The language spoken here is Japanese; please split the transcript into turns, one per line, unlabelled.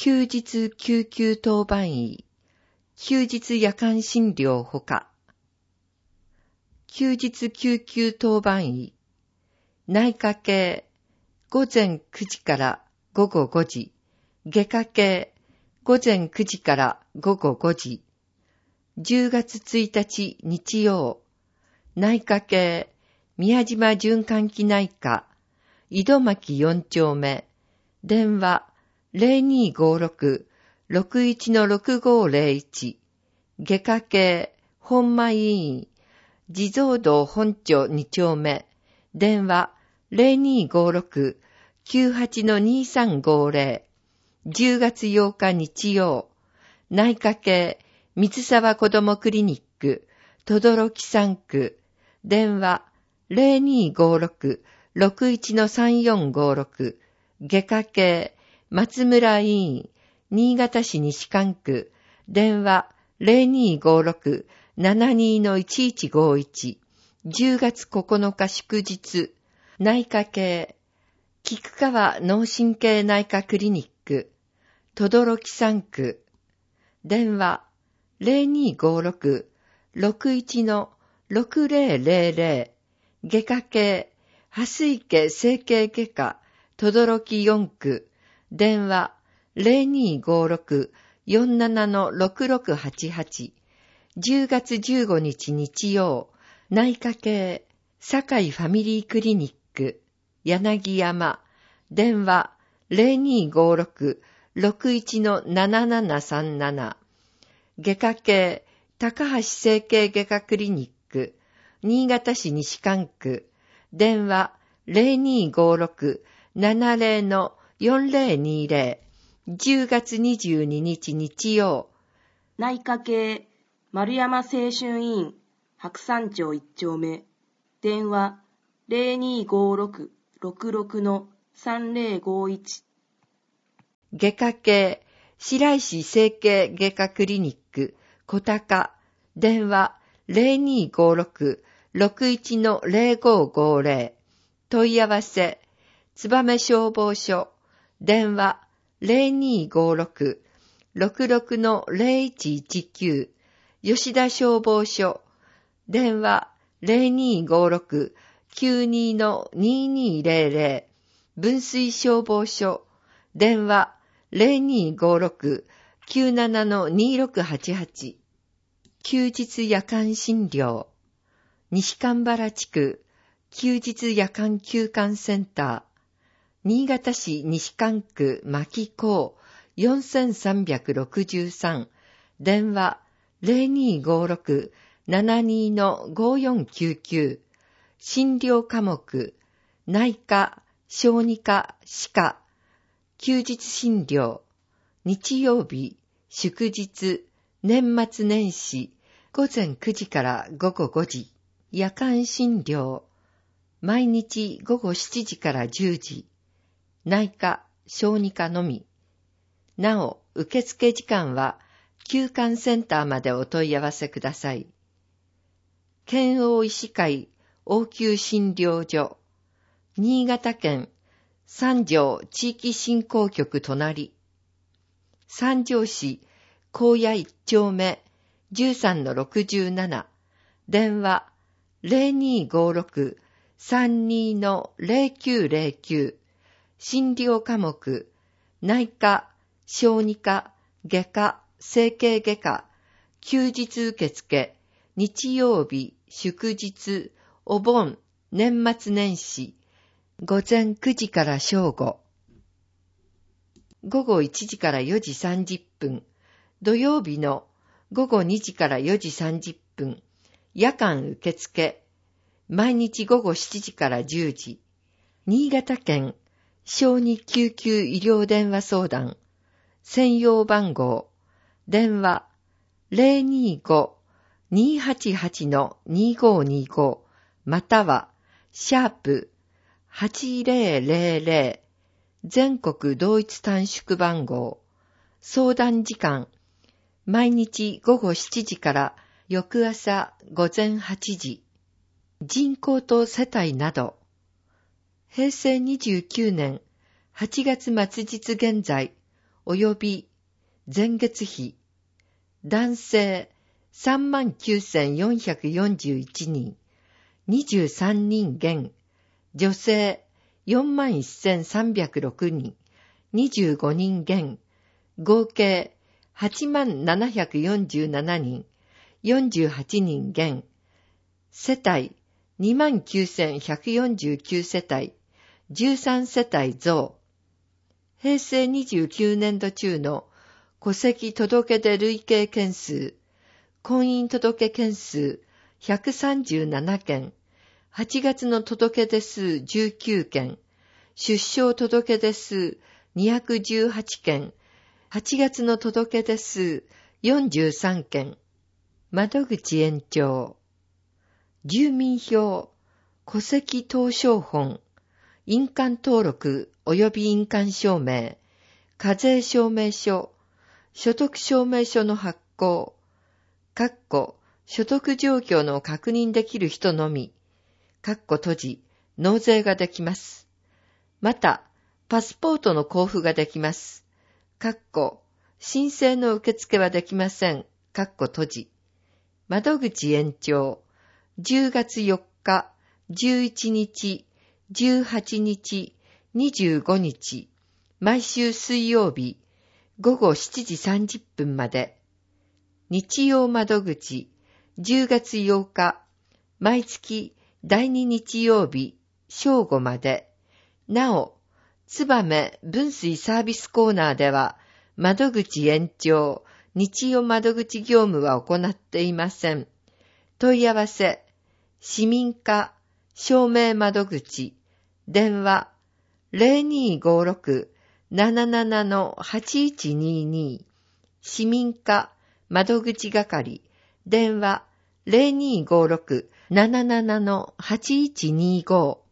休日救急当番医、休日夜間診療ほか。休日救急当番医、内科系、午前9時から午後5時、外科系、午前9時から午後5時。10月1日日曜、内科系、宮島循環器内科、井戸巻4丁目、電話 0256-61-6501、外科系、本間医院、地蔵道本町2丁目、電話 0256-98-2350、10月8日日曜、内科系、水沢子どもクリニック、等々力3区、電話 0256-61-3456、外科系、松村医院、新潟市西館区、電話 0256-72-1151、10月9日祝日、内科系、菊川脳神経内科クリニック、等々力3区、電話 0256-61-6000、外科系、蓮池整形外科、等々力4区、電話 0256-47-6688、10月15日日曜、内科系、堺ファミリークリニック、柳山、電話 0256-61-7737、外科系、高橋整形外科クリニック、新潟市西館区、電話 0256-70-4020、10月22日日曜、
内科系、丸山青春院、白山町1丁目、電話 0256-66-3051、
外科系、白石整形外科クリニック、小高、電話 0256-61-0550、問い合わせ、燕消防署、電話 0256-66-0119、吉田消防署、電話 0256-92-2200、分水消防署、電話 0256-97-2688、休日夜間診療、西蒲原地区、休日夜間休館センター、新潟市西館区牧港4363、電話 0256-72-5499、診療科目、内科、小児科、歯科、休日診療、日曜日、祝日、年末年始、午前9時から午後5時、夜間診療、毎日午後7時から10時、内科、小児科のみ。なお、受付時間は、休館センターまでお問い合わせください。県央医師会応急診療所、新潟県三条地域振興局隣、三条市高野1丁目 13-67、電話 0256-32-0909、診療科目、内科、小児科、外科、整形外科、休日受付、日曜日、祝日、お盆、年末年始、午前9時から正午、午後1時から4時30分、土曜日の午後2時から4時30分、夜間受付、毎日午後7時から10時、新潟県小児救急医療電話相談、専用番号、電話 025-288-2525 または#8000 全国同一短縮番号、相談時間、毎日午後7時から翌朝午前8時、人口と世帯など、平成29年8月末日現在、 及び前月比、男性 39,441 人、23人減、女性 41,306 人、25人減、合計 87,747 人、48人減、世帯 29,149 世帯、13世帯増。平成29年度中の戸籍届出累計件数、婚姻届件数137件、8月の届出数19件、出生届出数218件、8月の届出数43件、窓口延長、住民票、戸籍謄商本、印鑑登録及び印鑑証明、課税証明書、所得証明書の発行、所得状況の確認できる人のみ、閉じ、納税ができます。また、パスポートの交付ができます。申請の受付はできません。閉じ。窓口延長、10月4日、11日、18日、25日、毎週水曜日、午後7時30分まで。日曜窓口、10月8日、毎月第2日曜日、正午まで。なお、燕分水サービスコーナーでは、窓口延長、日曜窓口業務は行っていません。問い合わせ、市民課、証明窓口、電話、0256-77-8122、市民課、窓口係、電話、0256-77-8125